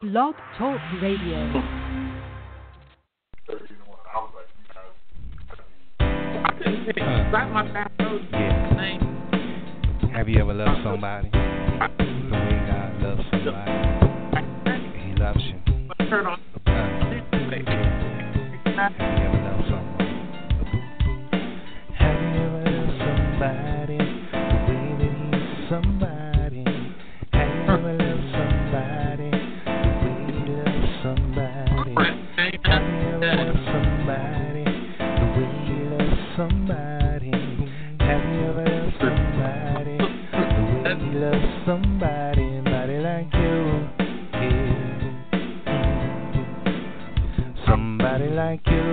Blog Talk Radio. Have you ever loved somebody the way God loves somebody? He loves you. Have you ever loved someone? Have you ever loved somebody the way that He loves somebody? Have you ever loved somebody the way He loves somebody? Have you ever loved somebody the way He loves somebody? Have you ever loved somebody the way He loves somebody? Somebody like you, yeah. Somebody like you,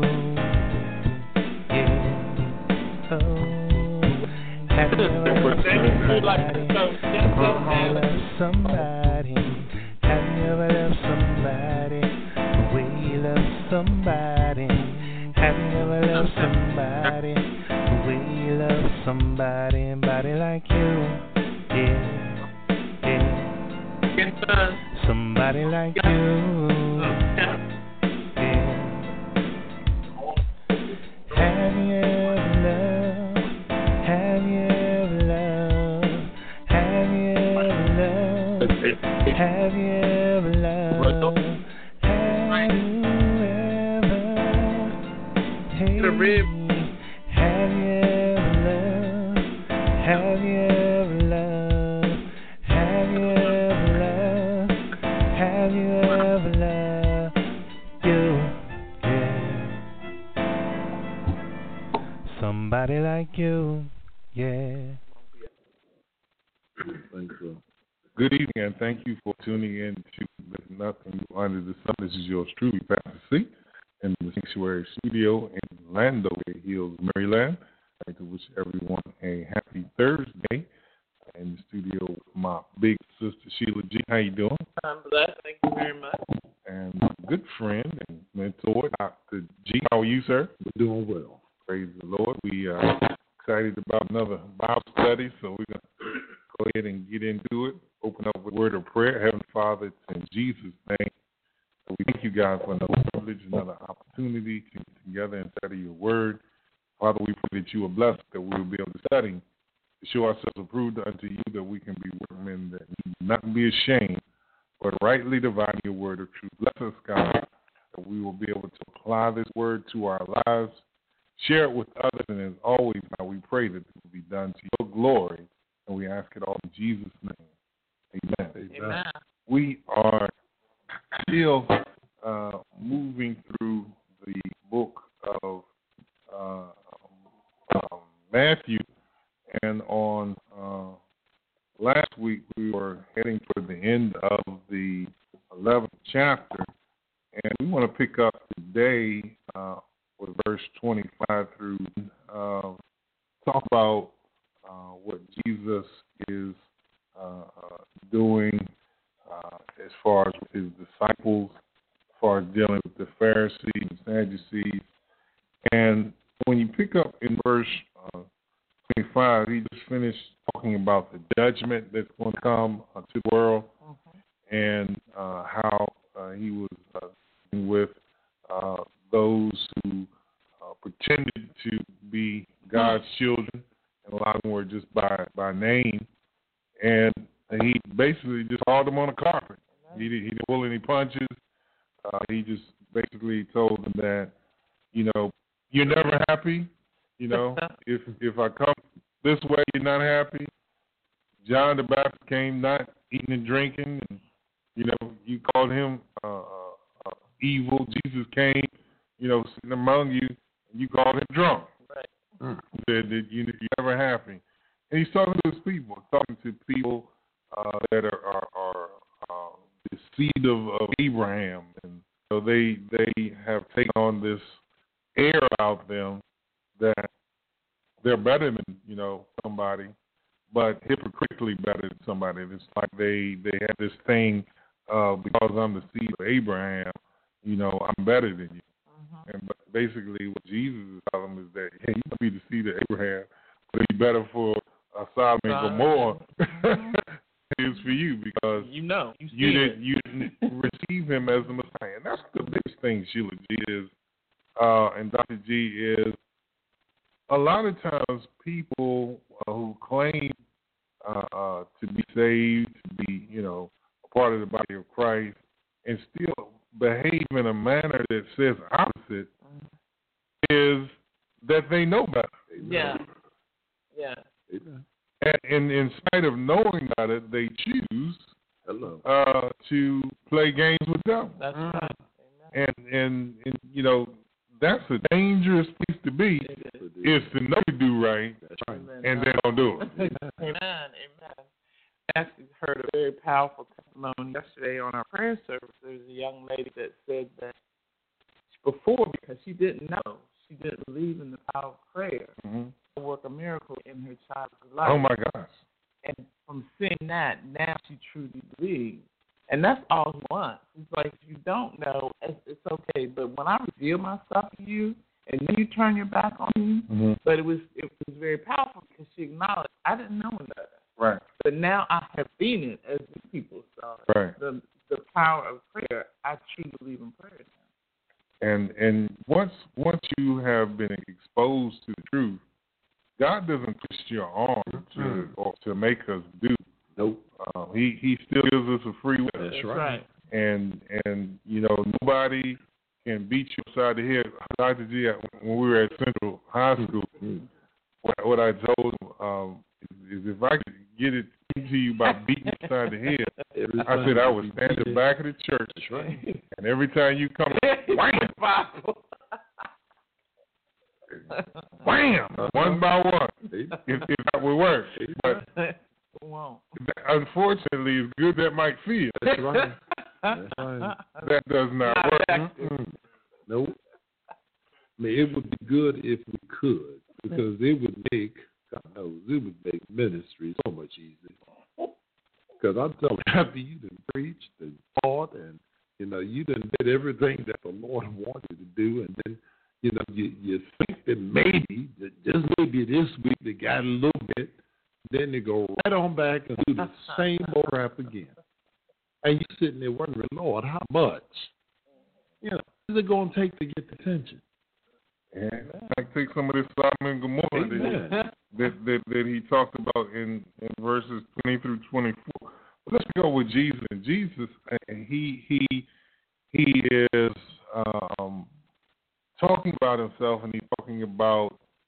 yeah. Oh, have you ever loved somebody the way you love somebody? Have you ever loved somebody the way you love somebody? Have you ever loved somebody the way you love somebody? Somebody like you, yeah, yeah. Somebody like you, yeah. Have you ever loved? Have you ever loved? Have you ever loved? Have you ever loved? Have you ever? Hey, have you ever loved? Have you ever loved? Have you ever loved? Have you ever loved you? Yeah. Somebody like you, yeah. Thank you. Good evening, and thank you for tuning in to There's Nothing Under the Sun. This is yours truly, Pastor C, in the Sanctuary Studio in Landover Hills, Maryland. I'd like to wish everyone a happy Thursday. In the studio with my big sister, Sheila G. How you doing? I'm blessed. Thank you very much. And my good friend and mentor, Dr. G. How are you, sir? We're doing well. Praise the Lord. We are excited about another Bible study, so we're going to go ahead and get into it. Open up with a word of prayer. Heavenly Father, it's in Jesus' name. We thank you, God, for another privilege, another opportunity to get together and study your word. Father, we pray that you will bless, that we will be able to study, to show ourselves approved unto you, that we can be workmen that need not be ashamed, but rightly divide your word of truth. Bless us, God, that we will be able to apply this word to our lives, share it with others, and as always, God, we pray that it will be done to your glory, and we ask it all in Jesus' name. Amen. Amen. We are still moving through the book of Matthew, and on last week we were heading toward the end of the 11th chapter, and we want to pick up today with verse 25 through talk about what Jesus is doing as far as his disciples, as far as dealing with the Pharisees and Sadducees. And when you pick up in verse 25, he just finished talking about the judgment that's going to come to the world, and how he was dealing with those who pretended to be God's children, and a lot of them were just by name, and he basically just called them on the carpet. He didn't pull any punches. He just basically told them that, you know, you're never happy. You know, if I come this way, you're not happy. John the Baptist came not eating and drinking, and, you know, you called him evil. Jesus came, you know, sitting among you, and you called him drunk. Right. He said that you're never happy. And he's talking to his people, talking to people that are the seed of Abraham. And so they have taken on this air about them that they're better than, you know, somebody, but hypocritically better than somebody. It's like they have this thing, because I'm the seed of Abraham, you know, I'm better than you. And basically what Jesus is telling them is that, hey, you can be the seed of Abraham, but it'd be better for Sodom and Gomorrah is for you, because you didn't receive him as the Messiah. And that's the biggest thing, Sheila G. is, and Dr. G. is, a lot of times people who claim to be saved, to be, a part of the body of Christ, and still behave in a manner that says opposite, is that they know better. Yeah. And in spite of knowing about it, they choose to play games with them. That's right. And that's a dangerous place to be, is to know you do right and then don't do it. Amen. I actually heard a very powerful testimony yesterday on our prayer service. There was a young lady that said that before, because she didn't know, she didn't believe in the power of prayer, to work a miracle in her child's life. Oh, my gosh. And from seeing that, now she truly believes. And that's all he wants. It's like, if you don't know, it's okay. But when I reveal myself to you, and then you turn your back on me, but it was very powerful because she acknowledged, I didn't know better. Right. But now I have seen it as these people saw it. Right. The power of prayer. I truly believe in prayer now. And once you have been exposed to the truth, God doesn't twist your arm to make us do. Nope. He still gives us a free will. That's right. And nobody can beat you upside the head. Dr. G, when we were at Central High School, what I told him is if I could get it to you by beating you upside the head, I said I would stand at the back of the church. That's right. And every time you come, wham! Wham! One by one. If that would work. But unfortunately, as good that might feel, that's right. That's right. That does not work. Nope. I mean, it would be good if we could, because it would make, God knows, it would make ministry so much easier. Because I'm telling you, after you done preached and taught and, you done did everything that the Lord wanted you to do, and then, you think that maybe, just maybe this week they got a little bit, then they go right on back and do the same old rap again. And you're sitting there wondering, Lord, how much? Is it going to take to get the attention? And I take some of this Sodom and Gomorrah that he talked about in verses 20 through 24. Let's go with Jesus. And Jesus, he is talking about himself, and he's talking about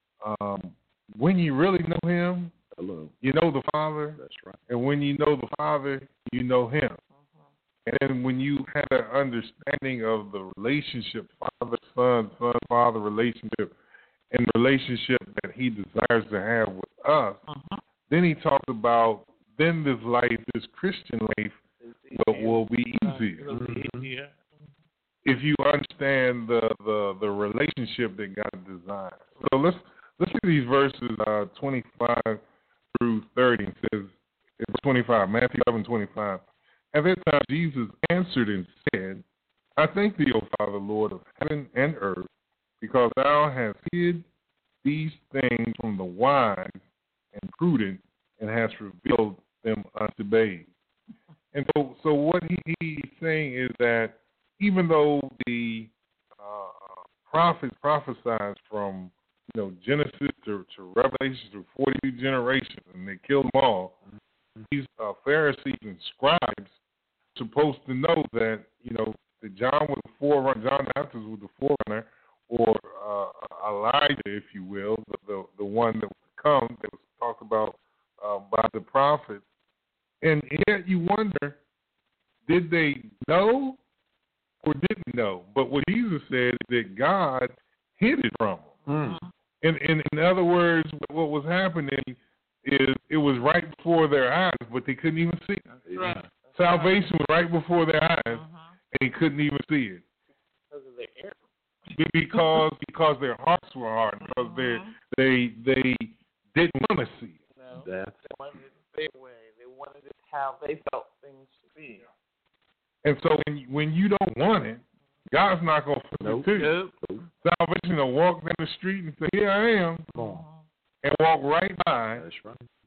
when you really know him, you know the Father. That's right. And when you know the Father, you know him. And then when you have an understanding of the relationship, father-son, son-father relationship, and the relationship that he desires to have with us, then he talks about, then this life, this Christian life, will be easier. It'll be easier. If you understand the relationship that God designed. So let's look at these verses 25 through 30. It says, in 25, Matthew 11:25. At that time, Jesus answered and said, I thank thee, O Father, Lord of heaven and earth, because thou hast hid these things from the wise and prudent, and hast revealed them unto babes. And so what he's saying is that even though the prophets prophesied from Genesis to Revelation to 42 generations, and they killed them all, these Pharisees and scribes supposed to know that that John was the forerunner, John the Baptist was the forerunner, or Elijah, if you will, the one that would come, that was talked about by the prophets. And yet you wonder, did they know or didn't know? But what Jesus said is that God hid it from them. In other words, what was happening is it was right before their eyes, but they couldn't even see it. Right. Salvation was right before their eyes, and they couldn't even see it. Because of their error. Because their hearts were hard, because they didn't want to see it. No, they wanted it their way. They wanted it how they felt things should be. And so when you don't want it, God's not going to force it to you. Salvation will walk down the street and say, here I am, and walk right by. That's right.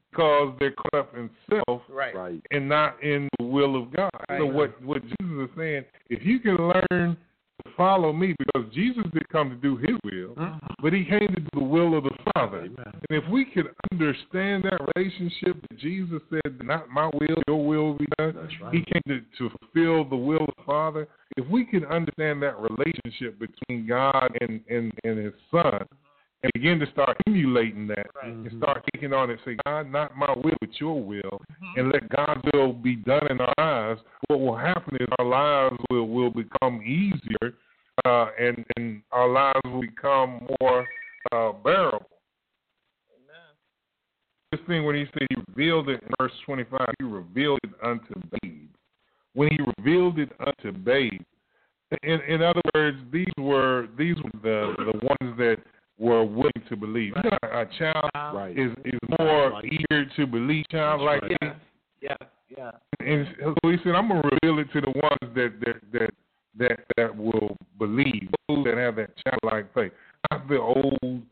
because they're caught up in self Right. and not in the will of God. Right. So what Jesus is saying, if you can learn to follow me, because Jesus did come to do his will, but he came to do the will of the Father. Amen. And if we could understand that relationship that Jesus said, not my will, your will be done. That's right. He came to fulfill the will of the Father. If we can understand that relationship between God and his Son, and begin to start emulating that, and start taking on it, say, God, not my will, but your will, and let God's will be done in our lives, what will happen is our lives will become easier, and our lives will become more bearable. Amen. This thing when he said he revealed it in verse 25, he revealed it unto babes. When he revealed it unto babes, in other words, these were the ones that were willing to believe. You know, a child is more eager to believe, childlike. Yeah. And so he said, I'm going to reveal it to the ones that will believe, those that have that childlike faith. Not the old,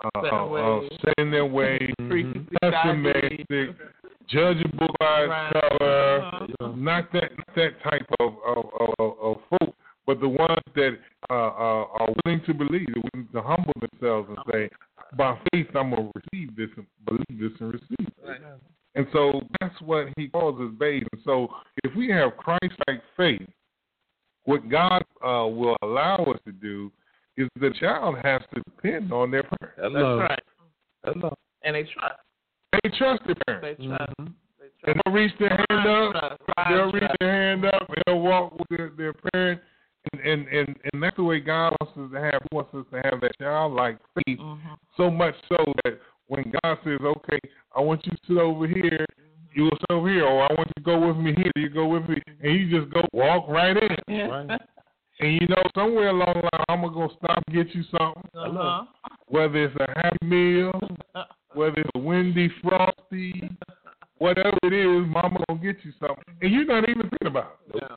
set in their ways, pessimistic, judge a book by its cover, not that type of folk, but the ones that are willing to believe, willing to humble themselves and say, by faith, I'm going to receive this and believe this and receive it. Right. And so that's what he calls us babes. And so if we have Christ-like faith, what God will allow us to do is the child has to depend on their parents. Hello. That's right. Hello. And they trust. They trust their parents. They trust. And they'll reach their hand up. They'll reach their hand up and they'll walk with their parent. And that's the way God wants us to have. He wants us to have that childlike faith, so much so that when God says, okay, I want you to sit over here, you will sit over here, or I want you to go with me here, you go with me, and you just go walk right in. Right. And you know, somewhere along the line, I'm going to stop and get you something, whether it's a Happy Meal, whether it's a Wendy Frosty, whatever it is, Mama going to get you something, and you're not even thinking about it. No.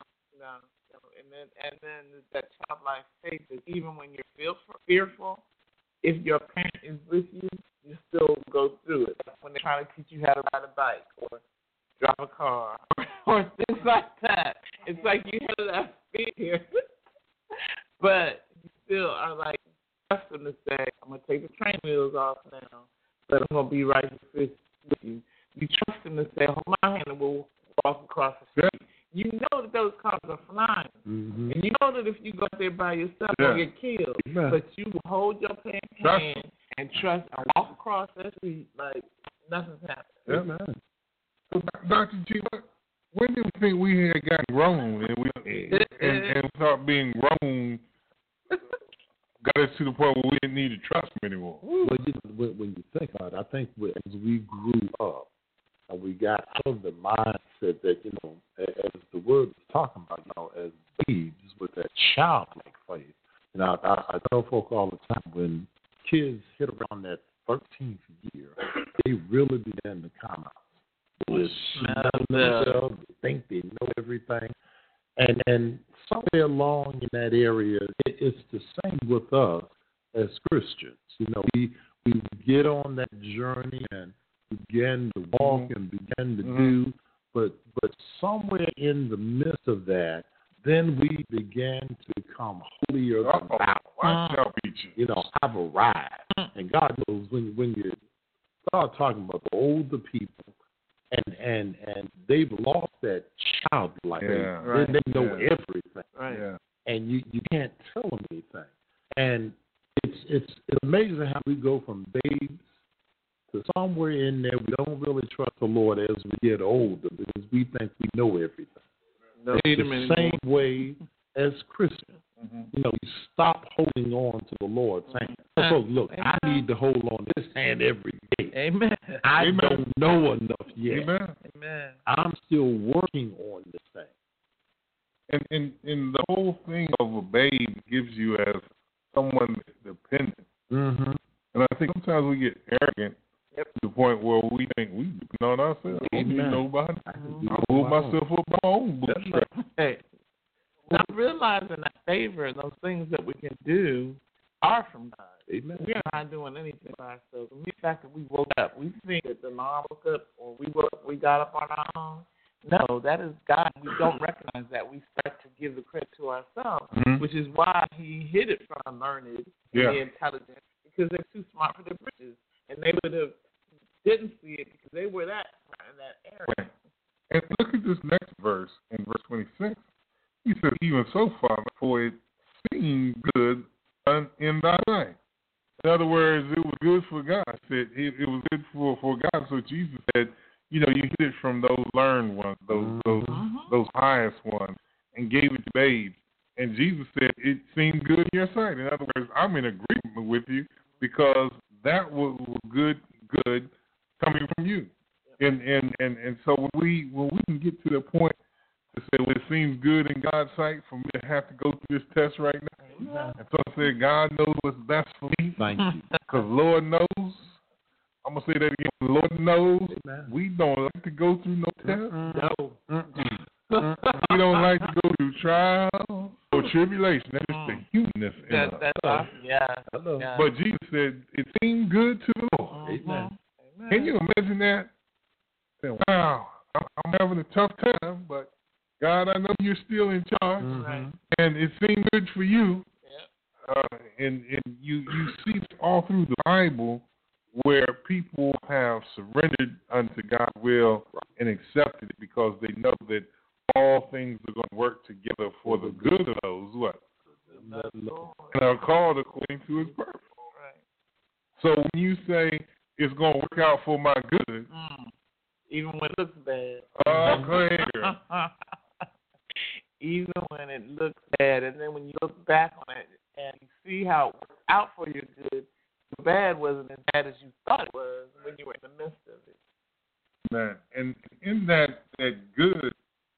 And then that childlike faith is even when you're fearful, if your parent is with you, you still go through it. When they're trying to teach you how to ride a bike or drive a car or things like that. It's like you have that fear, but you still are like, trust them to say, I'm going to take the train wheels off now, but I'm going to be right here with you. You trust them to say, hold my hand and we'll walk across the street. You know that those cars are flying. And you know that if you go there by yourself, you'll get killed. But you will hold your parent's hand and trust and walk across that street like nothing's happened. Yeah, man. So, Dr. G, when do you think we had gotten grown and start being grown, got us to the point where we didn't need to trust them anymore? Well, when you think about it, I think as we grew up, and we got out of the mindset that, as the word is talking about, as babes with that childlike faith. I tell folk all the time, when kids hit around that 13th year, they really begin to come out. They smell themselves, they think they know everything. And somewhere along in that area, it's the same with us as Christians. We get on that journey and begin to walk and begin to do, but somewhere in the midst of that, then we began to become holier than thou. I've arrived. And God knows when you start talking about the older people and they've lost that childlike. They know everything. Right. Yeah. And you can't tell them anything. And it's amazing how we go from babes to somewhere in there. We don't really trust the Lord as we get older because we think we know everything. It's the same way as Christians. You stop holding on to the Lord, saying, look, I need to hold on to this hand every day. Amen. I don't know enough yet. Amen. I'm still working on this thing. And the whole thing of a babe gives you as someone dependent. And I think sometimes we get arrogant to the point where we think we depend on ourselves. I don't need nobody. I pull myself up by my own bootstrap. Hey, not realizing that favor and those things that we can do are from God. Amen. We are not doing anything by ourselves. The mere fact that we woke up, we think that the alarm woke up or we got up on our own. No, that is God. We don't recognize that. We start to give the credit to ourselves, which is why he hid it from the learned and the intelligent, because they're too smart for their britches. And they would have didn't see it because they were that smart in that area. Right. And look at this next verse in verse 26. He says, even so, Father, for it seemed good in thy sight. In other words, it was good for God. It was good for God. So Jesus said, you hid it from those learned ones, those highest ones, and gave it to babes. And Jesus said, it seemed good in your sight. In other words, I'm in agreement with you because that was good coming from you. And so when we can get to the point to say, well, it seems good in God's sight for me to have to go through this test right now. And so I said, God knows what's best for me. Thank you. Because Lord knows. I'm going to say that again. Lord knows. Amen. We don't like to go through no test. No. We don't like to go through trials or tribulation. That's just the humanness in us. That's awesome. Yeah. But Jesus said, it seemed good to the Lord. Amen. Can you imagine that? Saying, wow, I'm having a tough time, but God, I know you're still in charge, and it seemed good for you. And you see all through the Bible where people have surrendered unto God's will and accepted it because they know that all things are going to work together for the good of those and are called according to his purpose. So when you say it's going to work out for my good, even when it looks bad. Oh, go ahead. Even when it looks bad, and then when you look back on it and you see how it worked out for your good, the bad wasn't as bad as you thought it was when you were in the midst of it. Man, and in that good,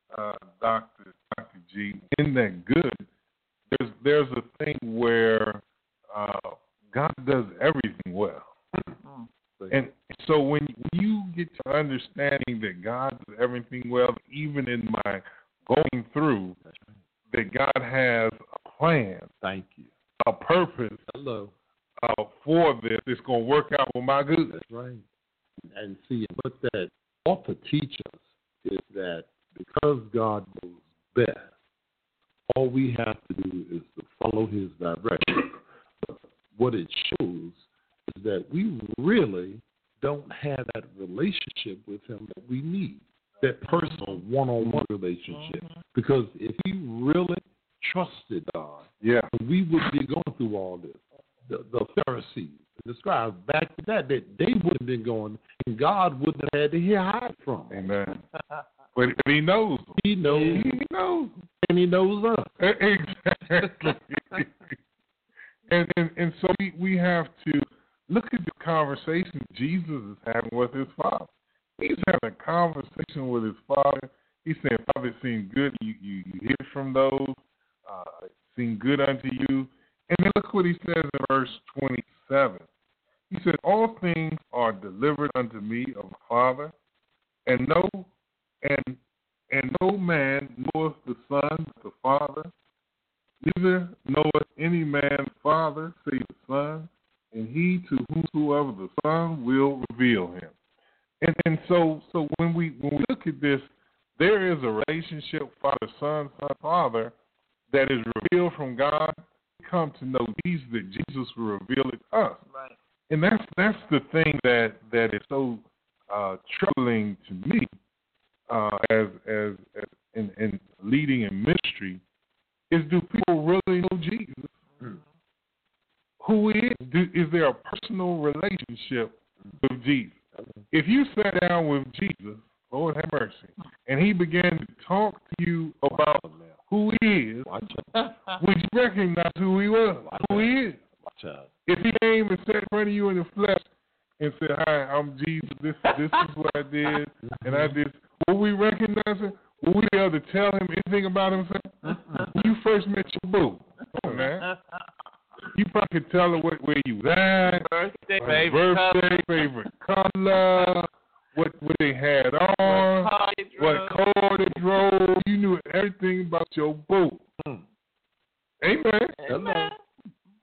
Dr. G, in that good, there's a thing where God does everything well. And so when you get to understanding that God does everything well, even in my going through, that God has a plan. Thank you. A purpose. Hello. For this, it's going to work out for my good. That's right. And see, what that ought to teach us is that because God knows best, all we have to do is to follow his direction. But what it shows is that we really don't have that relationship with him that we need, that personal one-on-one relationship. Because if he really trusted God, we would be going through all this. The Pharisees, the scribes, back to that they would have been going, and God wouldn't have had to hide from them. Amen. But he knows. He knows. He knows. And he knows us. Exactly. and so we have to look at the conversation Jesus is having with his Father. He's having a conversation with his Father. He's saying, Father, it seemed good. You hear from those. It seemed good unto you. And then look what he says in verse 27. He said, all things are delivered unto me of the Father, and no man knoweth the Son but the Father, neither knoweth any man the Father save the Son, and he to whomsoever the Son will reveal him. And so when we look at this, there is a relationship, Father, Son, Father, that is revealed from God. We come to know Jesus, that Jesus will reveal it to us. Right. And that's the thing that is so troubling to me as in leading in ministry, is do people really know Jesus? Who he is? Is there a personal relationship with Jesus? If you sat down with Jesus, Lord have mercy, and he began to talk to you about who he is, would you recognize who he was, who he is? If he came and sat in front of you in the flesh and said, hi, I'm Jesus, this is what I did, and I did, will we recognize him? Will we be able to tell him anything about himself? When you first met your boo, come on, man. You probably could tell her where you was at, favorite color, what they had on, what car they drove. You knew everything about your boo. Amen.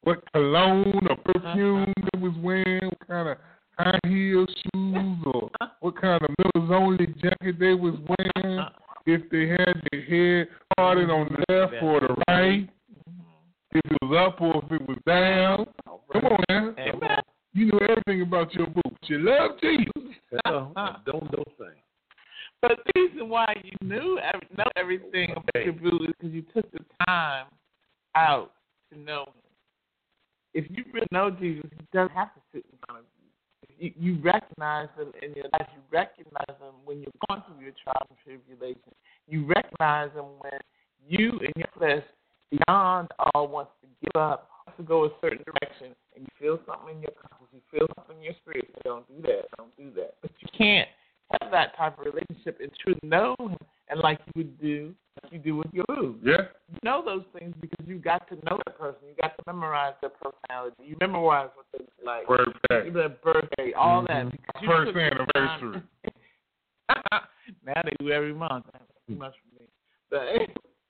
what cologne or perfume they was wearing, what kind of high heel shoes, or what kind of Miller's Only jacket they was wearing, if they had their head parted on the left or the right, if it was up or if it was down. Come on now. Amen. You know everything about your boots. You love Jesus. Don't know things. But the reason why you know everything about your boo is because you took the time out to know him. If you really know Jesus, he doesn't have to sit in front of you. You recognize him in your life. You recognize him when you're going through your trials and tribulations. You recognize him when you in your flesh, beyond all, wants to give up, wants to go a certain direction, and you feel something in your conscience, you feel something in your spirit. Say, don't do that. But you can't have that type of relationship and truly know him, and like you do with your boo. Yeah. You know those things because you got to know that person. You got to memorize their personality. You memorize what they look like. Birthday, all that. First anniversary. Now they do every month. That's too much for me.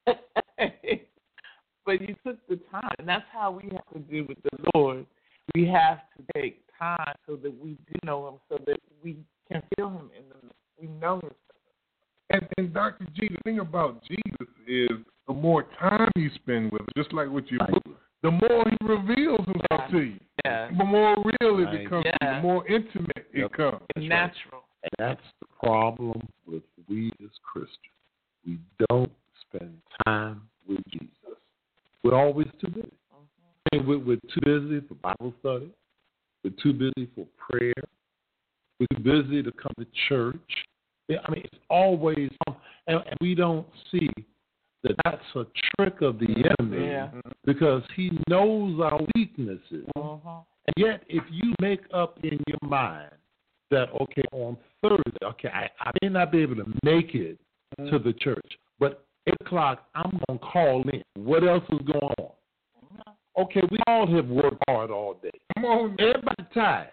But you took the time, and that's how we have to do with the Lord. We have to take time so that we do know him, so that we can feel him in the midst. We know his presence. And Dr. G, the thing about Jesus is the more time you spend with him, just like with your book, the more he reveals himself to you. Yeah. The more real it becomes, Yeah. the more intimate it comes. It's natural. And that's the problem with we as Christians. We don't spend time with Jesus. We're always too busy. And we're too busy for Bible study. We're too busy for prayer. We're too busy to come to church. Yeah, I mean, it's always, and we don't see that that's a trick of the enemy because he knows our weaknesses. And yet, if you make up in your mind that, okay, on Thursday, okay, I may not be able to make it to the church, but 8 o'clock, I'm going to call in. What else is going on? Okay, we all have worked hard all day. Come on. Everybody tired.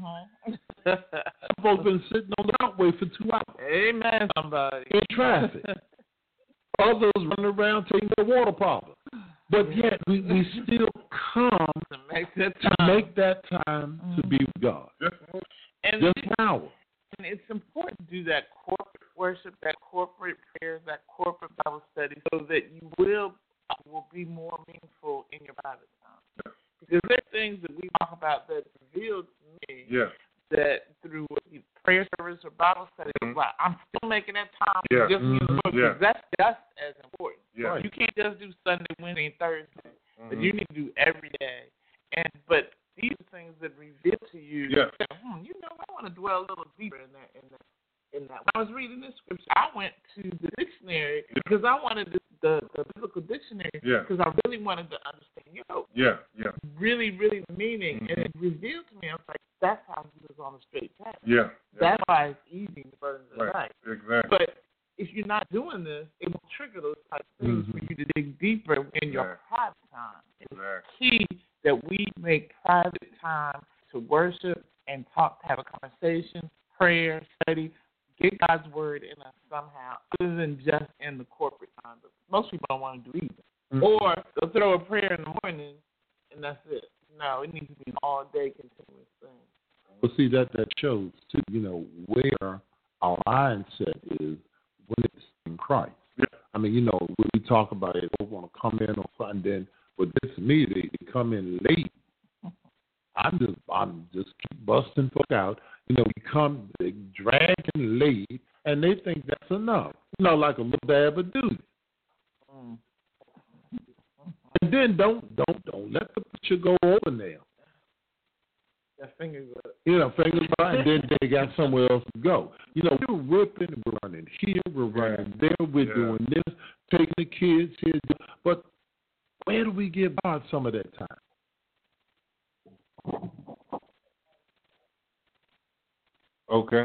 Some folks been sitting on the roadway for 2 hours. Amen, somebody. In traffic. Others running around taking their water problem. But yet, we still come to make that time to be with God. And just an hour. And it's important to do that corporate worship, that corporate prayers, that corporate Bible study, so that you will be more meaningful in your private time. Because there are things that we talk about that revealed to me that through prayer service or Bible study, wow, I'm still making that time to just be in the Lord, because that's just as important. Yeah. You can't just do Sunday, Wednesday, and Thursday, but you need to do every day. But these are things that reveal to you, that, you know, I want to dwell a little deeper in that. When I was reading this scripture, I went to the dictionary because I wanted the biblical dictionary because I really wanted to understand, really, really the meaning. And it revealed to me, I was like, that's how he was on the straight path. That's why it's easy to burn the night. Exactly. But if you're not doing this, it will trigger those types of things for you to dig deeper in your private time. It's key that we make private time to worship and talk, have a conversation, prayer, study, get God's word in us somehow, other than just in the corporate time. But most people don't want to do either. Or they'll throw a prayer in the morning, and that's it. No, it needs to be an all-day continuous thing. Well, see, that shows, too, you know, where our mindset is when it's in Christ. I mean, you know, when we talk about it, we want to come in on Sunday, but this me, they come in late. I'm just keep busting folk out. You know, we come, they dragging late, and they think that's enough. You know, like a little dab of duty. And then don't let the picture go over now. That fingers up. You know, fingers up, and then they got somewhere else to go. You know, we're ripping, we're running here, we're running there, we're doing this, taking the kids here. But where do we give God some of that time? Okay.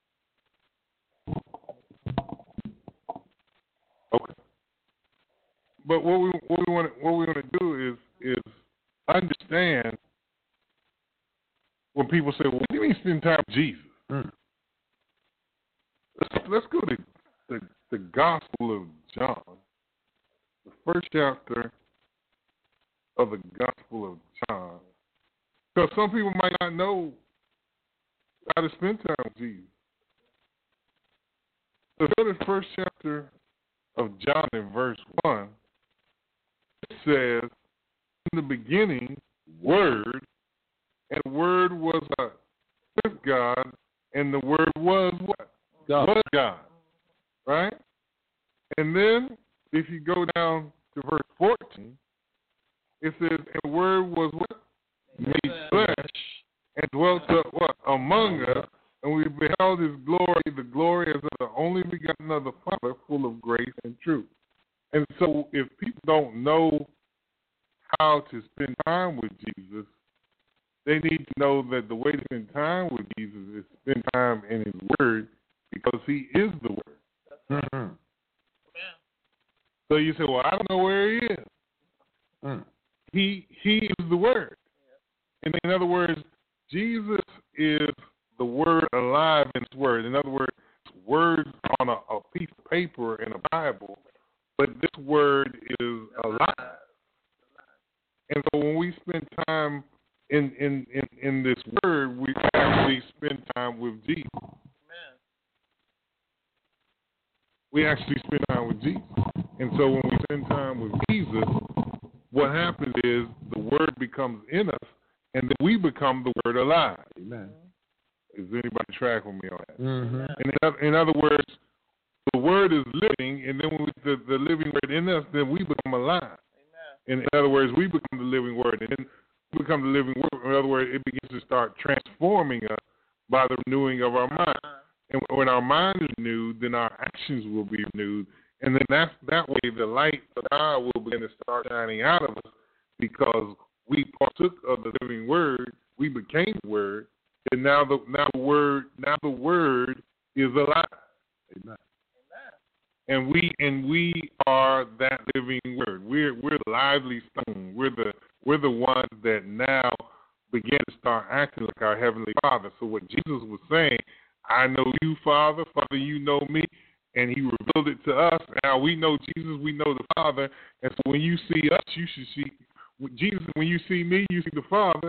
But what we want to do is understand when people say, "Well, what do you mean spend time with Jesus?" Let's go to the Gospel of John, the first chapter of the Gospel of John. Because some people might not know how to spend time with Jesus. So go to the first chapter of John in verse 1. It says, in the beginning, Word, and the Word was with God, and the Word was what? God. Was God. Right? And then, if you go down to verse 14, it says, and the Word was what? Made flesh, and dwelt up what? Among us, and we beheld his glory, the glory as of the only begotten of the Father, full of grace and truth. And so if people don't know how to spend time with Jesus, they need to know that the way to spend time with Jesus is spend time in his word, because he is the word. Mm-hmm. So you say, well, I don't know where he is. He is the word. And in other words, Jesus is the word alive in his word. In other words, words on a piece of paper in a Bible, but this word is alive. And so when we spend time in this word, we actually spend time with Jesus. We actually spend time with Jesus. And so when we spend time with Jesus, what happens is the word becomes in us, and then we become the word alive. Amen. Is anybody tracking me on that? Mm-hmm. And in other words, the word is living, and then when the living word in us, then we become alive. And in other words, we become the living word, and then we become the living word. In other words, it begins to start transforming us by the renewing of our mind. And when our mind is renewed, then our actions will be renewed. And then that way the light of God will begin to start shining out of us, because we partook of the living word, we became the word, and now the word is alive. Amen. And we are that living word. We're the lively stone. We're the ones that now begin to start acting like our Heavenly Father. So what Jesus was saying, I know you, Father. Father, you know me. And he revealed it to us. Now we know Jesus, we know the Father. And so when you see us, you should see Jesus. When you see me, you see the Father.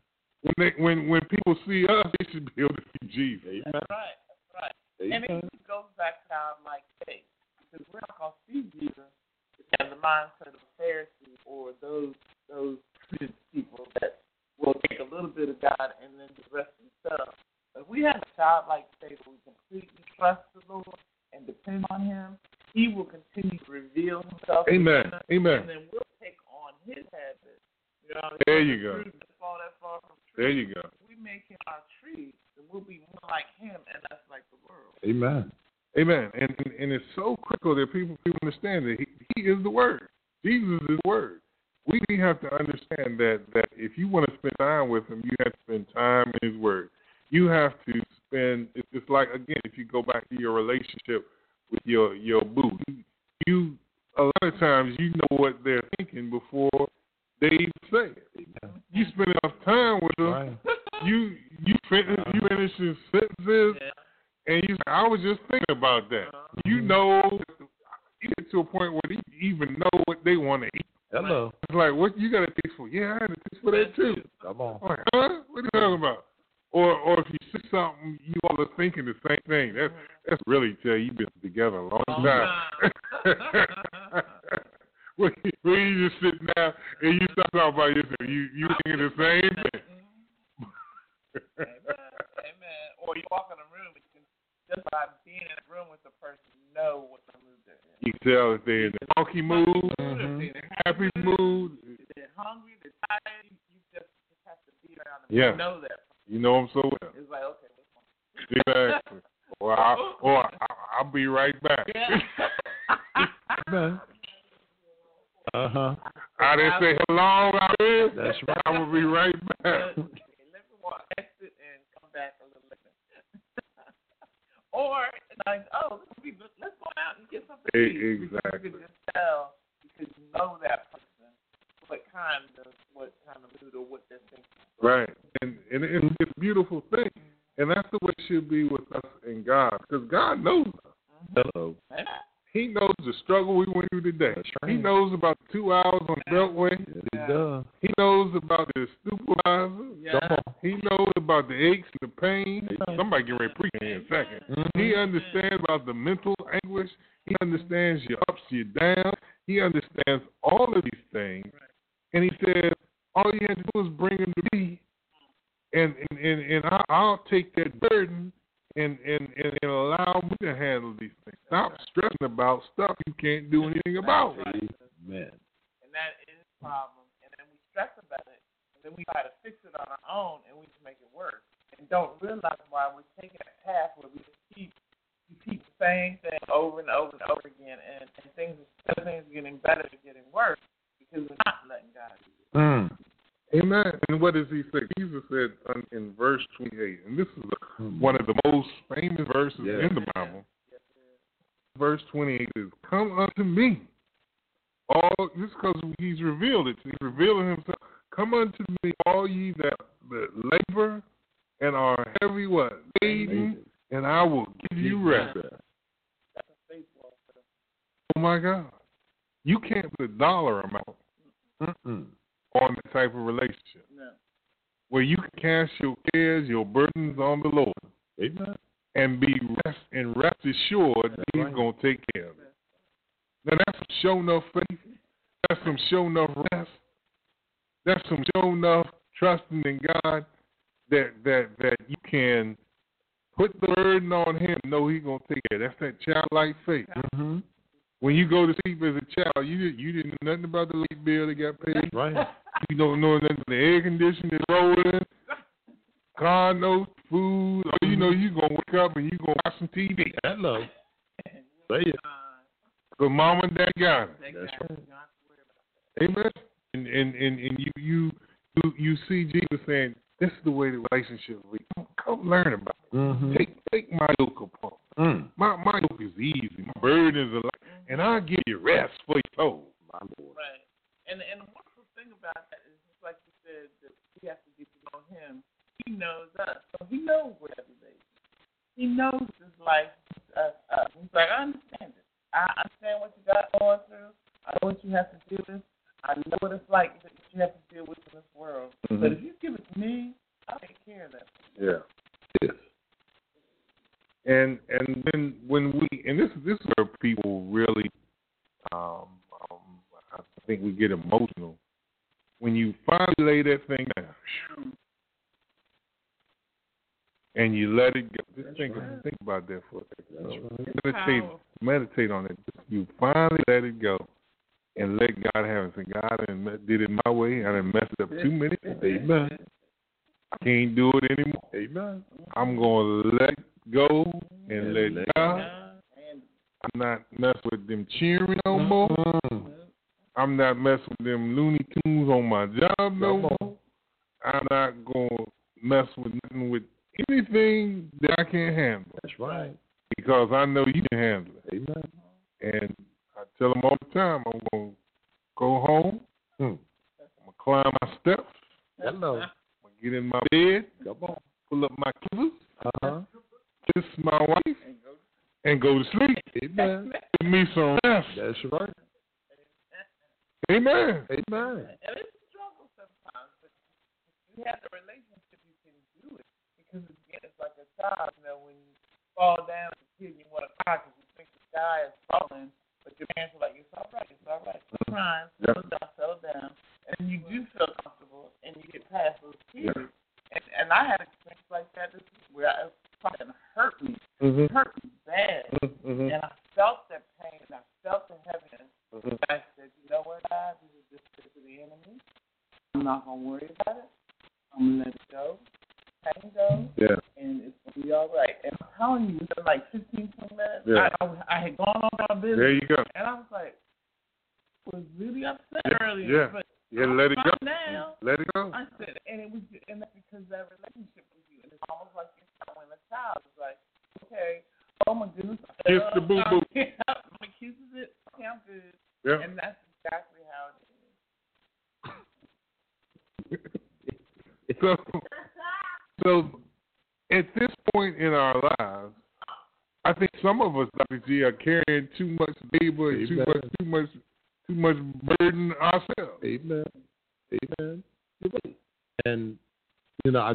When people see us, they should be able to see Jesus. Amen. That's right. Amen. And it goes back to our faith. Because we're not going to see Jesus in the mindset of a Pharisee or those people that will take a little bit of God and then the rest of the stuff. If we have a childlike faith where we completely trust the Lord and depend on him, he will continue to reveal himself. Amen. Amen. And then we'll take on his habits. You know, there you go. There you go. We make him our tree, and we'll be more like him and less like the world. Amen. Amen. And it's so critical that people understand that he is the word. Jesus is the word. We have to understand that if you want to spend time with him, you have to spend time in his word. You have to spend, it's like, again, if you go back to your relationship with your boo, you a lot of times you know what they're thinking before they even say it. Amen. You spend enough time with them, Right. you finish your sentences, and you say, I was just thinking about that. You know, you get to a point where you even know what they want to eat. Hello. It's like, what you got a taste for? Yeah, I had a taste for that too. Come on. I'm like, huh? What are you talking about? Or if you see something, you all are thinking the same thing. That's really tell you you've been together a long time. when you just sitting down and you start talking about yourself, you thinking the same thing. Amen. Or you walk in a room, and you can, just by being in a room with the person, know what the mood they're in. You can tell if they're in a funky mood, happy mood. If they're hungry, they're tired. You just have to be around them. Yeah. You know that. You know them so well. It's like, okay, what's on? Exactly. Or I'll be right back. Amen. Uh-huh. I didn't say hello out there. That's right. I will be right back. Okay, let me walk, exit, and come back a little later. Or like, let's go out and get something to eat. Exactly. You can just tell because you know that person what kind of mood or what they're thinking. Right. And it's a beautiful thing. And that's the way it should be with us and God. Because God knows us. Hello. He knows the struggle we went through today. That's right. He knows about the 2 hours on the Beltway. Yes, he does. He knows about the supervisor. Yeah. He knows about the aches and the pain. Somebody get ready to preach in a second. He understands about the mental anguish. He understands your ups, your downs. He understands all of these things. And he says, all you have to do is bring him to me, and I'll take that burden and allow me to handle these things. Stop stressing about stuff you can't do anything about. Amen. And that is a problem. And then we stress about it, and then we try to fix it on our own, and we just make it worse. And don't realize why we're taking a path where we just keep the same thing over and over and over again, and things, instead of things getting better, they're getting worse because we're not letting God do it. Amen. And what does he say? Jesus said in verse 28, and this is one of the most famous verses in the Bible. Verse 28 is, come unto me. This because he's revealed it. He's revealing himself. Come unto me, all ye that labor and are heavy, what? Laden, and I will give you rest. Oh, my God. You can't put a dollar amount on that type of relationship. No. Where you can cast your cares, your burdens on the Lord. Amen. And be rest assured that he's going to take care of it. Now, that's some show enough faith. That's some show enough rest. That's some show enough trusting in God that you can put the burden on him and know he's going to take care of it. That's that childlike faith. Mm-hmm. When you go to sleep as a child, you didn't know nothing about the light bill that got paid. Right. You don't know nothing about the air conditioning that's rolling, car notes, food. All you know, you're going to wake up and you're going to watch some TV. Hello. Say it. But mom and dad got it. That's right. Amen. And you see Jesus saying, this is the way the relationship will be. Come learn about it. Mm-hmm. Take my yoke upon. My yoke is easy. My burden is light. And I'll give you rest for your soul. My Lord. Right. And the wonderful thing about that is, just like you said, that we have to get to know him. He knows us. So he knows where everybody is. He knows his life. He's like, I understand it. I understand what you got going through. I know what you have to deal with. I know what it's like that you have to deal with in this world. Mm-hmm. But if you give it to me, I'll take care of that. Yeah. Yes. And then when this is where people really, I think we get emotional. When you finally lay that thing down, and you let it go. Just think about that for a second. Meditate on it. You finally let it go and let God have it. Say, God, I did it my way. I done messed it up too many times. Amen. I can't do it anymore. Amen. I'm going to let go and let God. I'm not messing with them cheering no more. I'm not messing with them Looney Tunes on my job no more. I'm not going to mess with nothing with anything that I can't handle. That's right. Because I know you can handle it. Amen. And I tell them all the time, I'm going to go home. I'm going to climb my steps. Hello. I'm going to get in my bed. Come on. Pull up my covers. Kiss my wife. And go to sleep. Amen. Give me some rest. That's right. Amen. Amen. And it's a struggle sometimes, but you have the relationship, you can do it. Because, again, it's like a child, when you fall down as a kid, you want to cry because you think the sky is falling, but your parents are like, it's all right. Keep crying, settle down. And you do feel comfortable, and you get past those tears. And I had experience like that this week where it fucking hurt me. It hurt me bad. And I felt that pain, and I felt the heaviness. I said, you know what, God, this is just to the enemy. I'm not going to worry about it. I'm going to let it go. Pain go. Yeah. And it's going to be all right. And I'm telling you, within like 15, 20 minutes, I had gone on my business. There you go. And I was like, was really upset earlier. Yeah. But Let it go. Now. Let it go. I said, and that's because that relationship with you. And it's almost like you're telling a child. It's like, okay, oh my goodness. Kiss the boo-boo. My kisses it. Okay, I'm good. Yeah. And that's exactly how it is. So at this point in our lives, I think some of us, Dr. G, are carrying too much labor, and too much burden ourselves. Amen. Amen. And you know,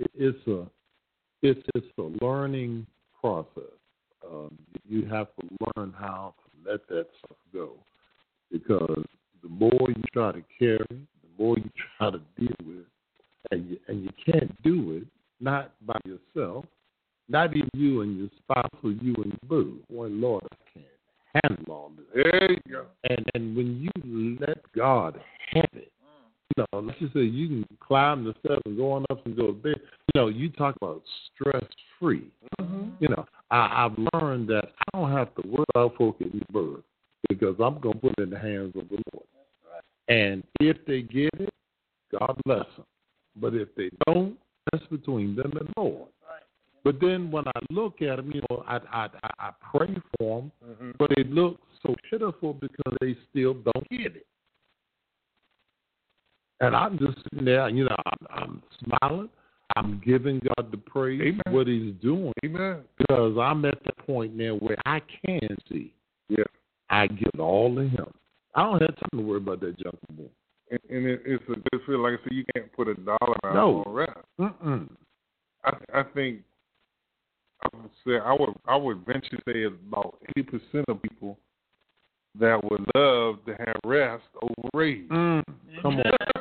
it's a learning process. You have to learn how to let that stuff go, because the more you try to carry, the more you try to deal with, and you can't do it not by yourself, not even you and your spouse or you and your boo. Boy, Lord, I can't handle all this. There you go. And when you let God have it, you know, let's just say you can climb the steps and go on up and go to bed. You know, you talk about stress free. Mm-hmm. You know, I've learned that I don't have to worry about folk at birth, because I'm going to put it in the hands of the Lord. And if they get it, God bless them. But if they don't, that's between them and the Lord. But then when I look at them, you know, I pray for them, Mm-hmm. but it looks so pitiful because they still don't get it. And I'm just sitting there, you know, I'm smiling. I'm giving God the praise for what He's doing. Amen. Because I'm at the point now where I can see. Yeah. I give it all to Him. I don't have time to worry about that junk anymore. And it's a good feel. Like I said, you can't put a dollar amount No. on rest. Mm-mm. I think I would venture to say it's about 80% of people that would love to have rest over raise. Come on.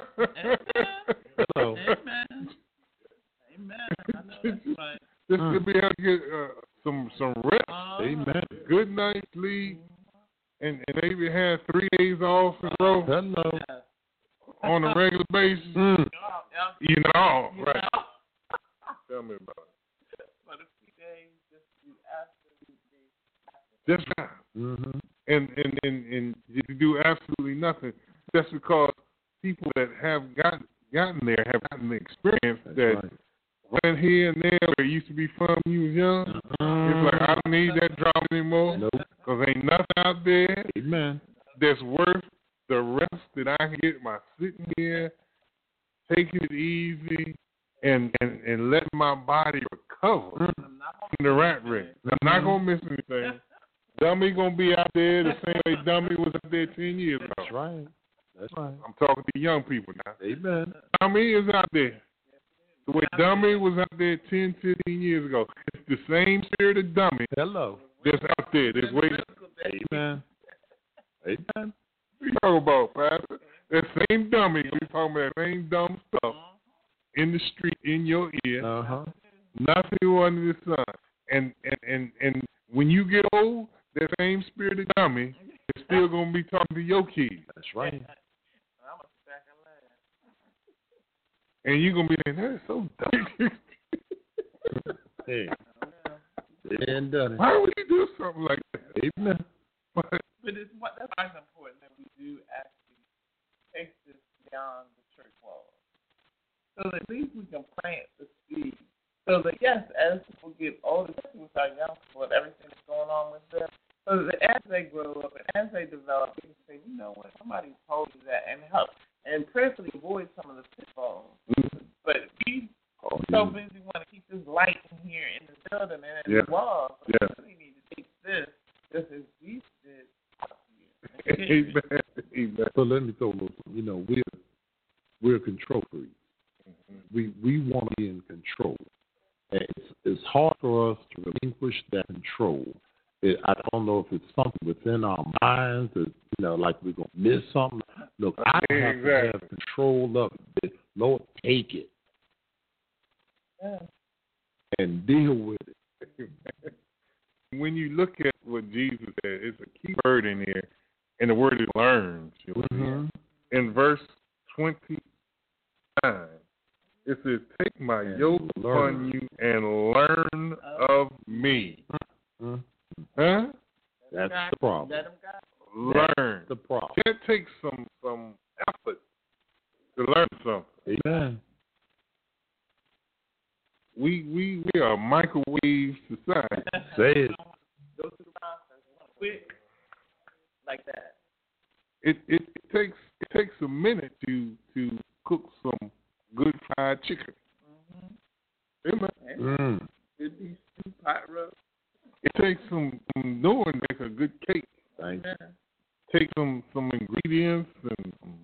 So, Amen. Amen. I know that's right. Just to be able to get some rest. Amen. Good night's sleep, and maybe have 3 days off in a row Hello. on a regular basis. You know, right. Tell me about it. For the few days, just do absolutely. That's right. Mm-hmm. And you do absolutely nothing. That's because people that have gotten there have gotten the experience that went here and there where it used to be fun when you was young. It's like, I don't need that drama anymore. Nope. Because ain't nothing out there Amen. that's worth the rest that I can get by sitting here, taking it easy, and letting my body recover from the rat race. I'm not going to miss anything. Dummy going to be out there the same way Dummy was out there 10 years ago. That's right. That's right. I'm talking to young people now. Amen. Dummy is out there. The way Dummy was out there 10, 15 years ago. It's the same spirit of Dummy Hello. that's out there. That's waiting. Amen. Amen. What you talking about, Pastor? That same Dummy, we talking about that same dumb stuff in the street, in your ear. Uh-huh. Nothing under the sun. And when you get old, that same spirit of Dummy is still going to be talking to your kids. That's right. And you're going to be saying, that is so dumb. Hey. And done it. Why would you do something like that? Amen. But But that's why it's important that we do actually take this beyond the church walls, so that at least we can plant the seed. So that, yes, as people get older, especially with our young people and everything that's going on with them, so that as they grow up and as they develop, they can say, you know what, somebody told you that, and help, and prayerfully avoid some of the pitfalls. But we so busy want to keep this light in here in the building and in the walls. So we really need to take this just as Jesus did out here. Amen. Amen. So let me throw a little, you know, we're control freaks. We want to be in control. And it's hard for us to relinquish that control. I don't know if it's something within our minds that, you know, like we're going to miss something. Look, I have to have control of it. Lord, take it. And deal with it. When you look at what Jesus said, it's a key word in here, and the word is learns. In verse 29, it says, take my yoke upon you and learn of me. Huh? That's the problem. Learn. That's the problem. It takes some effort to learn something. Amen. We are a microwave society. Say it. Go to the process quick, like that. It takes a minute to cook some good fried chicken. Amen. Could be stew, pot roast. It takes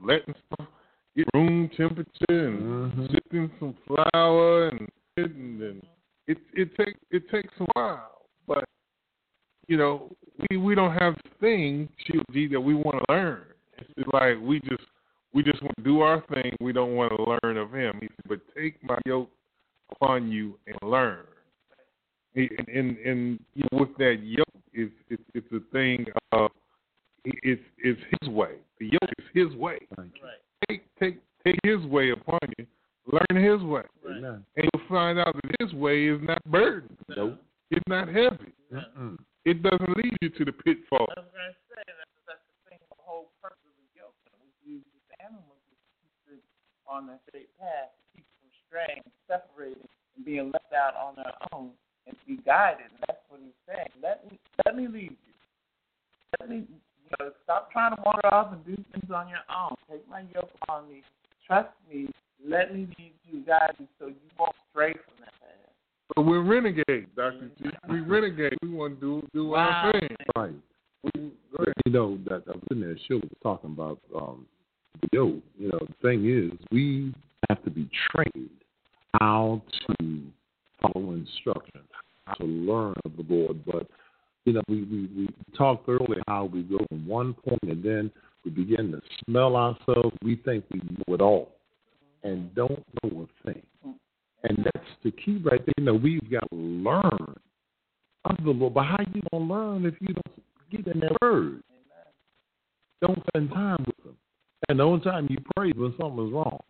letting stuff get room temperature and sifting some flour and it takes a while. But you know, we don't have the thing, G, that we want to learn. It's like we just want to do our thing. We don't want to learn of him. He said, but take my yoke upon you and learn. And you know, with that yoke, it's a thing of it's his way. The yoke is his way. Right. Take his way upon you. Learn his way. Right. And you'll find out that his way is not burdened. No. It's not heavy. It doesn't lead you to the pitfall. I was going to say, that's the thing, the whole purpose of the yoke. We use these animals to keep it on the straight path, to keep from straying, separating, and being left out on their own, and to be guided. And that's what he's saying. Let me lead you. Let me, stop trying to wander off and do things on your own. Take my yoke on me. Trust me. Let me lead you, guide you, so you won't stray from that path. But we're renegades, Dr. G. We renegade. We want to do our thing. Right. You know, that I was in that show talking about the thing is we have to be trained how to follow instructions, how to learn of the Lord. But, you know, we talked earlier how we go from one point and then we begin to smell ourselves. We think we know it all and don't know a thing. And that's the key right there. You know, we've got to learn of the Lord. But how you going to learn if you don't get in that word? Don't spend time with them. And the only time you pray is when something is wrong.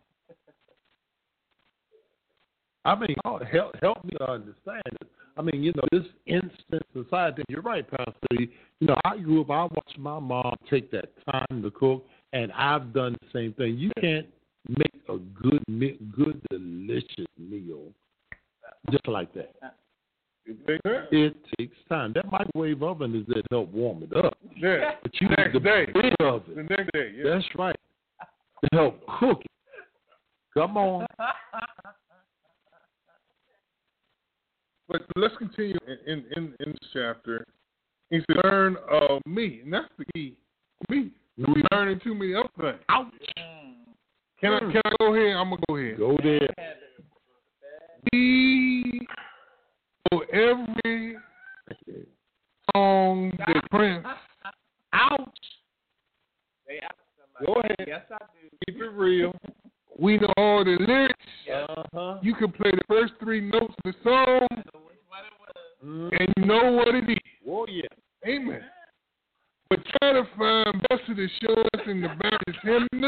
I mean, help me to understand it. I mean, you know, this instant society, you're right, Pastor. You know, I grew up, I watched my mom take that time to cook, and I've done the same thing. You can't make a good, delicious meal just like that. It takes time. That microwave oven is there to help warm it up. Yeah. But you need the bit of it. The next day, yeah. That's right. To help cook it. Come on. But let's continue in this chapter. He said, learn of me. And that's the key. Me. We're learning too many other things. Ouch. Can I go ahead? I'm going to go ahead. Go there. For every song that Prince. Ouch. Go ahead. Yes, I do. Keep it real. We know all the lyrics. You can play the first three notes of the song. And you know what it is. Oh, yeah. Amen. But try to find Blessed Assurance in the Baptist hymn.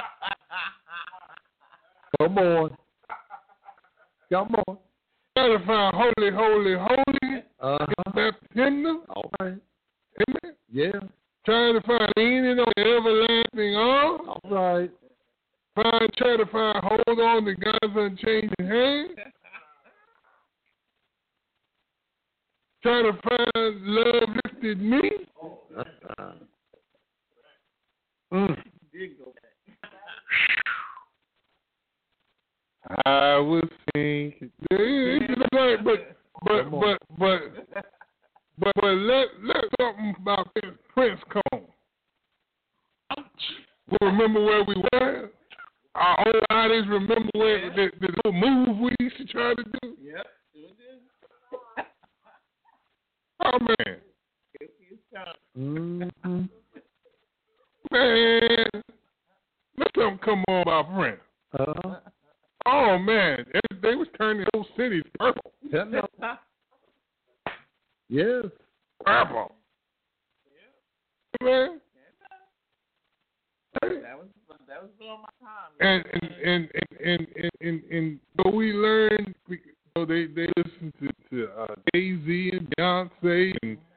Come on. Come on. Try to find Holy, Holy, Holy in the Baptist hymn. All right. Amen. Yeah. Trying to find leaning on the everlasting arm. All right. Try to find hold on to God's unchanging hand. Try to find love lifted me. I was thinking, but let something about this Prince come. We remember where we were. Our old bodies remember where the little move we used to try to do. Yep. Oh man. Mm-hmm. Man, let something come on about Prince. Oh man, they was turning those cities purple. Yes. Purple. Yeah. Man. That was during my time. And so we learned. They listen to Jay-Z and Beyonce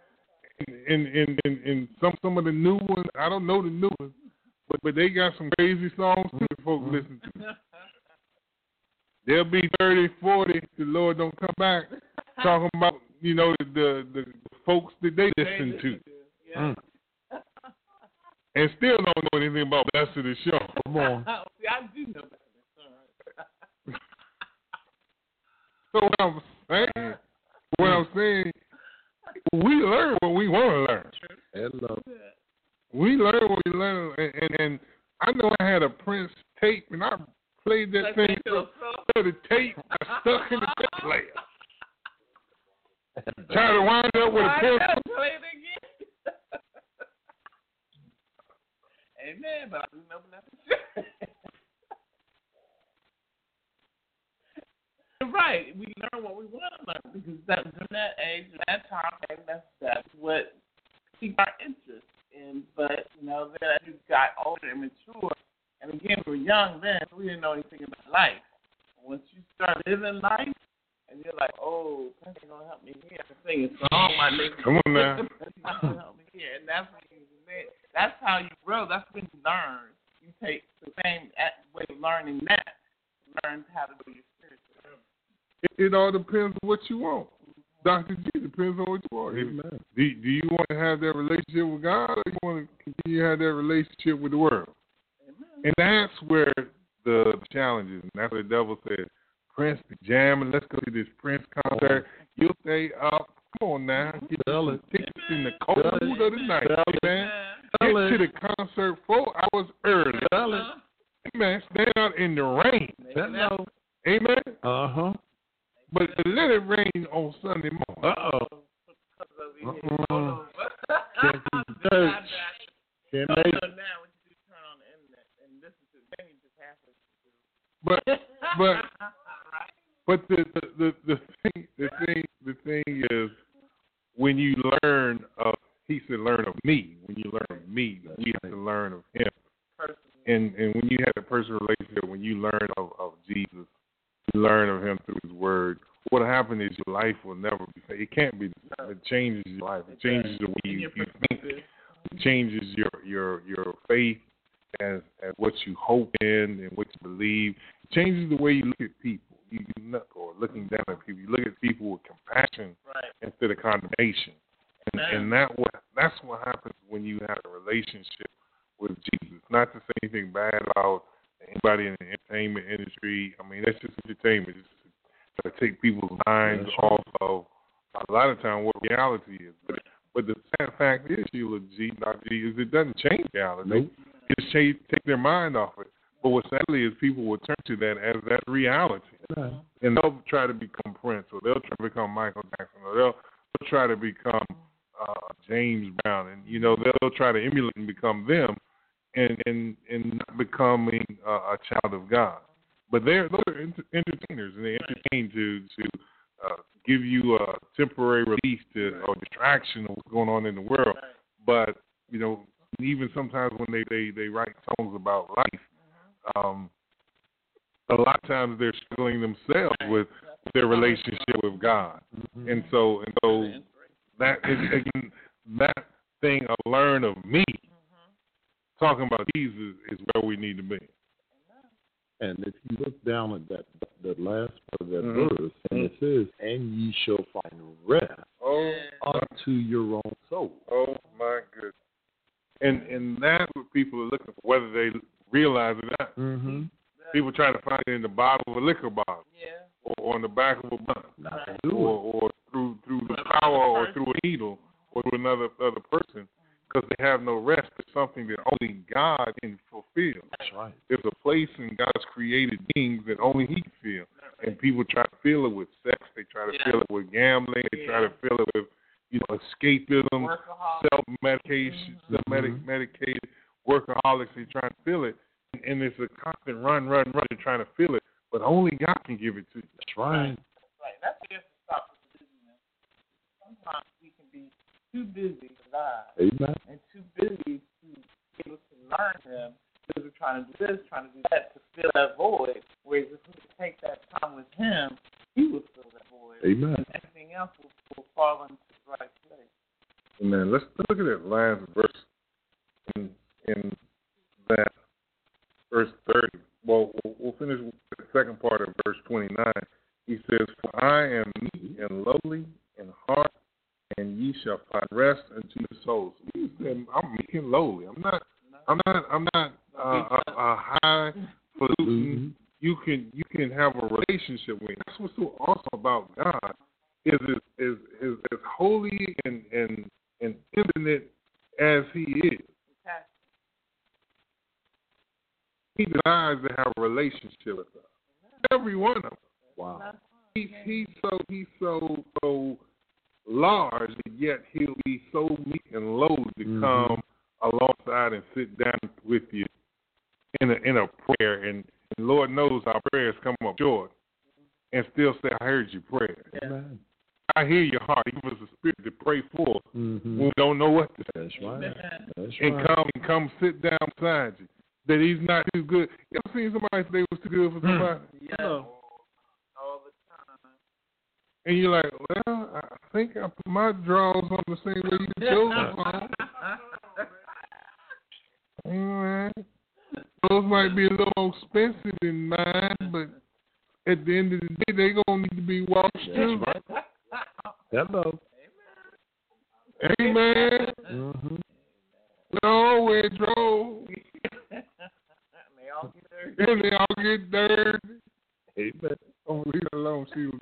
and some of the new ones. I don't know the new ones, but they got some crazy songs too that folks listen to. They'll be 30, 40, the Lord don't come back, talking about, the folks that they listen to. Yeah. And still don't know anything about Blessed Assurance. Come on. See, I do know Blessed So what I'm saying, we learn what we want to learn. Hello. We learn what we learn, and I know I had a Prince tape, and I played that thing till the tape got stuck in the tape player. Try to wind up with a pencil. Play it again. Amen, but I didn't know nothing. Right, we learn what we want to learn because that's in that age, in that time, that's what piqued our interest in. But then as you got older and mature, and again, we were young then, so we didn't know anything about life. Once you start living life, and you're like, oh, Prince ain't gonna help me here. I can sing a song, my nigga. Come on now. That's not gonna help me here, and that's how you grow. That's when you learn. You take the same way of learning that, learn how to do your spiritual. It all depends on what you want. Dr. G, depends on what you want. Amen. Do you want to have that relationship with God, or you want to continue to have that relationship with the world? Amen. And that's where the challenge is. And that's what the devil says. Prince, be jamming. Let's go to this Prince concert. You'll stay up. Come on now. Get some tickets in the cold of the night. Amen. Get to the concert 4 hours early. Amen. Stand out in the rain. Hello. Amen. Uh-huh. But let it rain on Sunday morning. Uh-oh. Can't keep church. Can't make it. Now when you turn on the internet and listen to it, then you just have to. But the thing is, when you learn of, he said, learn of me. When you learn of me, you have to learn of him. And when you have a personal relationship, when you learn of Jesus, you learn of him through his word. What will happen is your life will never be. It can't be the same. It changes your life. It changes the way you think. It changes your faith as what you hope in and what you believe. It changes the way you look at people. Or looking down at people. You look at people with compassion instead of condemnation. And that's what happens when you have a relationship with Jesus. Not to say anything bad about anybody in the entertainment industry. I mean, that's just entertainment. It's to take people's minds off of a lot of time what reality is. But the sad fact is, Sheila G, Dr. G, is it doesn't change reality. Nope. It just take their mind off it. But what sadly is people will turn to that as that reality. Right. And they'll try to become Prince, or they'll try to become Michael Jackson, or they'll try to become James Brown, and they'll try to emulate and become them, and not becoming a child of God. But those are entertainers, and they entertain to give you a temporary release or distraction of what's going on in the world. But even sometimes when they write songs about life, a lot of times they're struggling themselves with their relationship with God, and so that is again that thing of learn of me. Talking about Jesus is where we need to be. And if you look down at that last part of that verse, and it says, "And ye shall find rest unto your own soul." Oh my goodness! And that's what people are looking for, whether they realize it or not. People try to find it in the bottom of a liquor bottle, or on the back of a bun, or through the power, or through a needle, or through another person, because they have no rest. It's something that only God can fulfill. That's right. There's a place in God's created beings that only He can fill, and people try to fill it with sex. They try to fill it with gambling. They try to fill it with escapism, self-medication, medicated workaholics. They try to fill it. And it's a constant run, trying to fill it. But only God can give it to you. That's right. That's the to stop the busyness. Sometimes we can be too busy to lie. Amen. And too busy to be able to learn Him because we're trying to do this, trying to do that to fill that void. Whereas if we take that time with Him, He will fill that void. Amen. And everything else will fall into the right place. Amen. Let's look at that last verse in that. Verse 30. Well, we'll finish with the second part of verse 29. He says, "For I am meek and lowly in heart, and ye shall find rest unto your souls." He said, "I'm meek and lowly. I'm not a highfalutin. You can have a relationship with Him. That's what's so awesome about God is as holy and infinite as He is. desires to have a relationship with us. Every one of them. Wow. He's so large, and yet he'll be so meek and low to come alongside and sit down with you in a prayer. And Lord knows our prayers come up short, and still say, "I heard your prayer. Amen. I hear your heart. Give us a spirit to pray for when we don't know what to say." That's right. That's And right. come sit down beside you. That he's not too good. You ever seen somebody say they was too good for somebody? Yeah. All the time. And you're like, well, I think I put my drawers on the same way you chose on. Alright. Those might be a little more expensive than mine, but at the end of the day, they're going to need to be washed too. That's right. Hello. Amen. Mm-hmm. We all wear drawers. They all get dirty. And they all get dirty. Amen. Oh, leave it alone, Sheila.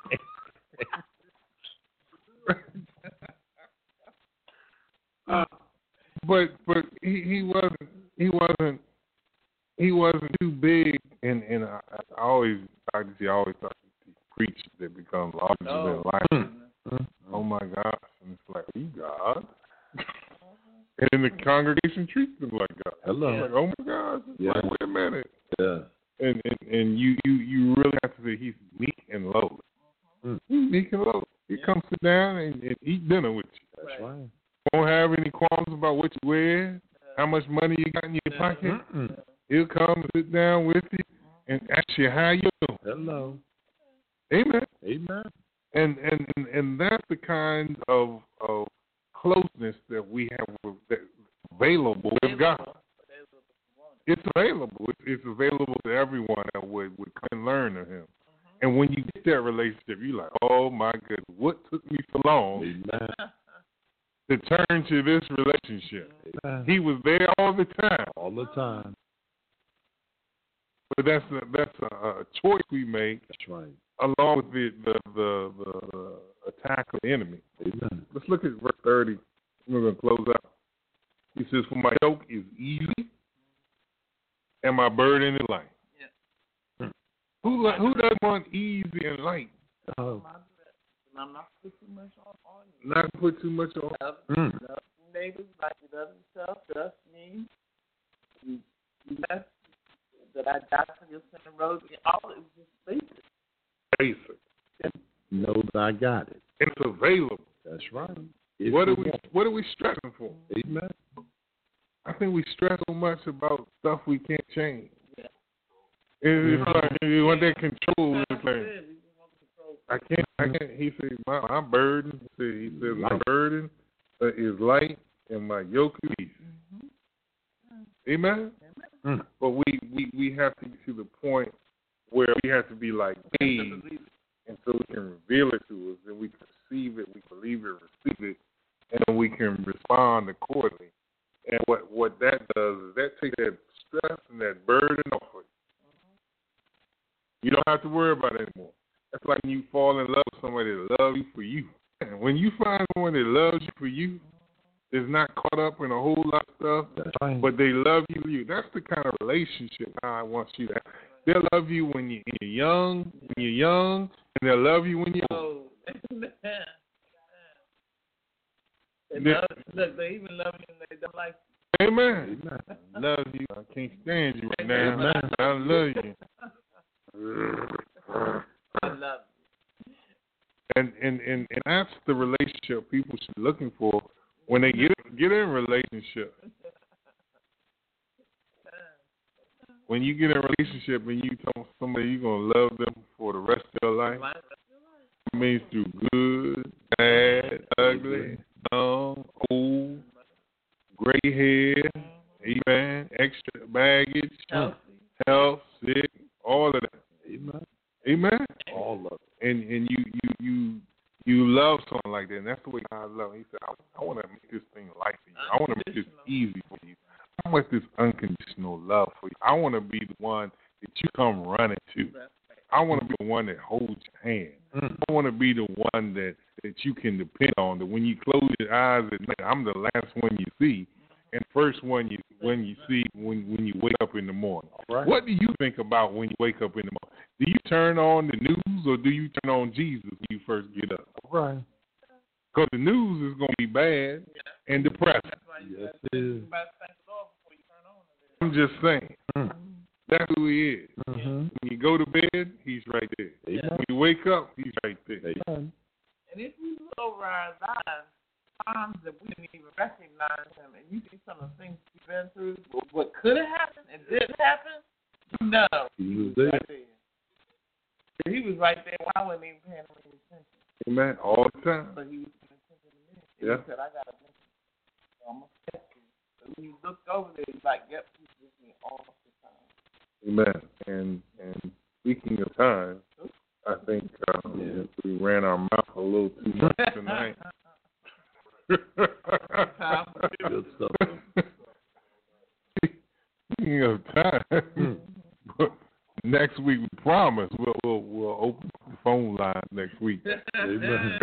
But he wasn't too big, and I always thought he preached that becomes larger than life. Oh my gosh! And it's like, are you God? And then the congregation treats them like God. Hello. It's like, oh my gosh! Yeah. Like, wait a minute. Yeah. And you really have to say he's meek and lowly. He's meek and lowly. He comes sit down and eat dinner with you. That's right. Won't have any qualms about what you wear, how much money you got in your pocket. He'll come and sit down with you and ask you how you doing. Hello. Amen. Amen. And that's the kind of closeness that we have that's available with God. It's available. It's available to everyone that would come and learn of Him. And when you get that relationship, you're like, oh my goodness, what took me so long Amen. to turn to this relationship? Amen. He was there all the time. All the time. But that's a choice we make, That's right. along with the attack of the enemy. Amen. Let's look at verse 30. We're going to close out. He says, "For my yoke is easy, and my burden is light." Yeah. Who doesn't want easy and light? Oh. And I'm not putting too much on you. Not put too much on. Love your neighbors like you love yourself. Trust me. You left that I died for your sin and rose. All it was just basic. Know that I got it. It's available. That's right. What are we stressing for? Amen. I think we stress so much about stuff we can't change. Yeah. It's like you want that control. It's like I can't. He said my burden. He said my burden is light and my yoke is easy. Amen. But we have to get to the point where we have to be like Eve, and so we can reveal it to us, and we perceive it, we believe it, receive it, and we can respond accordingly. And what that does is that takes that stress and that burden off of you. You don't have to worry about it anymore. That's like when you fall in love with somebody that loves you for you. And when you find someone that loves you for you, is not caught up in a whole lot of stuff, That's right. but they love you for you. That's the kind of relationship I want you to have. They'll love you when you're young, and they'll love you when you're old. Look, they even love you and they don't like you. Amen. I love you. I can't stand you right now. Amen. I love you. I love you. And that's the relationship people should be looking for when they get in a relationship. When you get in a relationship and you tell somebody you're going to love them for the rest of your life, it means through good, bad, ugly, young, old, gray hair, amen, extra baggage, health, sick, all of that. Amen. Amen. All of it. And you love someone like that, and that's the way God loves. He said, I want to make this thing light for you. I want to make this easy for you. I want this unconditional love for you. I want to be the one that you come running to. I want to be the one that holds your hand. I want to be the one that you can depend on, that when you close your eyes at night, I'm the last one you see, and first one when you see when you wake up in the morning. Right. What do you think about when you wake up in the morning? Do you turn on the news or do you turn on Jesus when you first get up? Right. Because the news is going to be bad and depressing. Yes, it is. I'm just saying. That's who he is. Mm-hmm. When you go to bed, he's right there. Amen. When you wake up, he's right there. Amen. And if we look over our lives, times that we didn't even recognize him, and you see some of the things we've been through, what could have happened and did happen, no. He was there. Right there. He was right there. Why wasn't he paying any attention? Amen. All the time. But he was paying attention to me. Yeah. He said, I got to mention it. So I'm going to test you. But when you looked over there, he's like, yep, he's with me all the time. Amen. And speaking of time, I think we ran our mouth a little too much tonight. Good stuff. Speaking of time, next week we promise we'll open the phone line next week. Amen.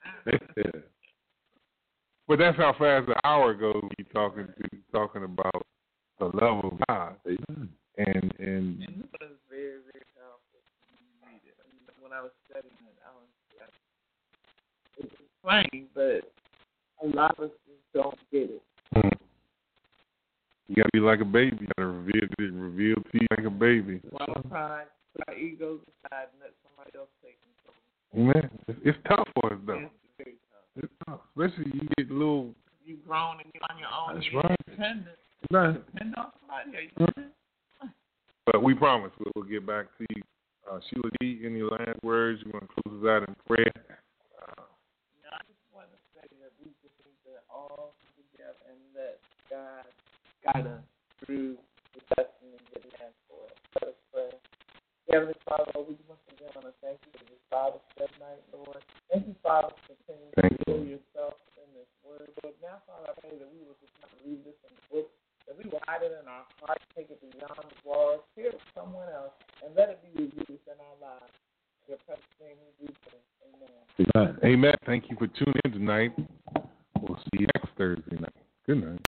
But that's how fast the hour goes. We talking about the love of God. Amen. And It was very, very powerful. When I was studying it, it was plain, but a lot of us just don't get it. you gotta be like a baby. You gotta reveal to you like a baby. While pride, put our egos aside and let somebody else take control. Amen. It's tough for us though. It's very tough. It's tough, especially you get a little. You've grown and you're on your own. That's You're right. independent. Amen. Depend on somebody. Are you But we promise we'll get back to you. Sheila D, any last words? You want to close us out in prayer? I just want to say that we just need to all come together and let God guide us through the blessing and good man for us. Let us pray. Heavenly Father, we once again want to thank you for this Bible study night, Lord. Thank you, Father, for continuing to reveal yourself in this word. Lord, now, Father, I pray that we will just not read this in the book, that we will hide it in our hearts, take it beyond the walls, share it with someone else, and let it be revealed within our lives. Your precious name we do pray. Amen. Amen. Thank you for tuning in tonight. We'll see you next Thursday night. Good night.